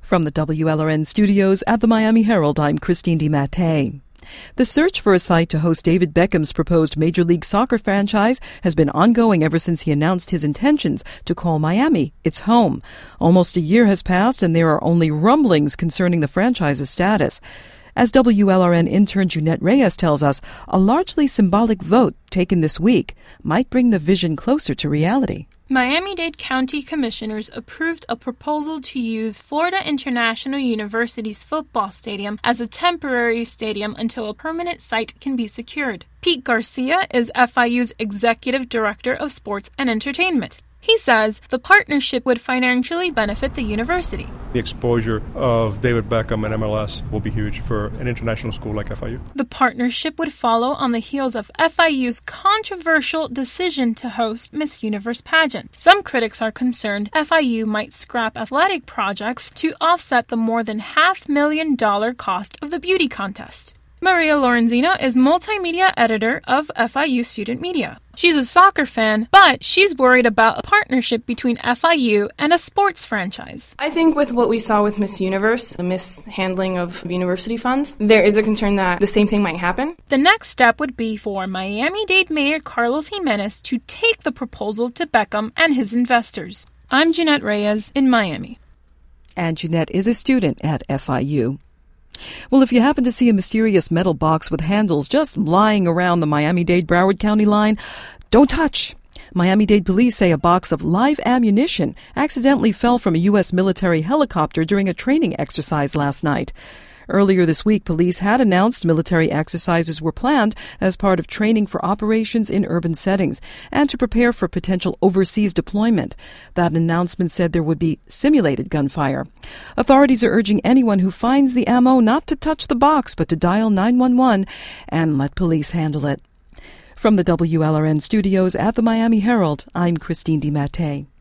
From the WLRN studios at the Miami Herald, I'm Christine DiMattei. The search for a site to host David Beckham's proposed Major League Soccer franchise has been ongoing ever since he announced his intentions to call Miami its home. Almost a year has passed, and there are only rumblings concerning the franchise's status. As WLRN intern Jeanette Reyes tells us, a largely symbolic vote taken this week might bring the vision closer to reality. Miami-Dade County Commissioners approved a proposal to use Florida International University's football stadium as a temporary stadium until a permanent site can be secured. Pete Garcia is FIU's Executive Director of Sports and Entertainment. He says the partnership would financially benefit the university. The exposure of David Beckham and MLS will be huge for an international school like FIU. The partnership would follow on the heels of FIU's controversial decision to host Miss Universe pageant. Some critics are concerned FIU might scrap athletic projects to offset the more than $500,000 cost of the beauty contest. Maria Lorenzino is multimedia editor of FIU Student Media. She's a soccer fan, but she's worried about a partnership between FIU and a sports franchise. I think with what we saw with Miss Universe, the mishandling of university funds, there is a concern that the same thing might happen. The next step would be for Miami-Dade Mayor Carlos Jimenez to take the proposal to Beckham and his investors. I'm Jeanette Reyes in Miami. And Jeanette is a student at FIU. Well, if you happen to see a mysterious metal box with handles just lying around the Miami-Dade-Broward County line, don't touch. Miami-Dade police say a box of live ammunition accidentally fell from a U.S. military helicopter during a training exercise last night. Earlier this week, police had announced military exercises were planned as part of training for operations in urban settings and to prepare for potential overseas deployment. That announcement said there would be simulated gunfire. Authorities are urging anyone who finds the ammo not to touch the box but to dial 911 and let police handle it. From the WLRN studios at the Miami Herald, I'm Christine DiMattei.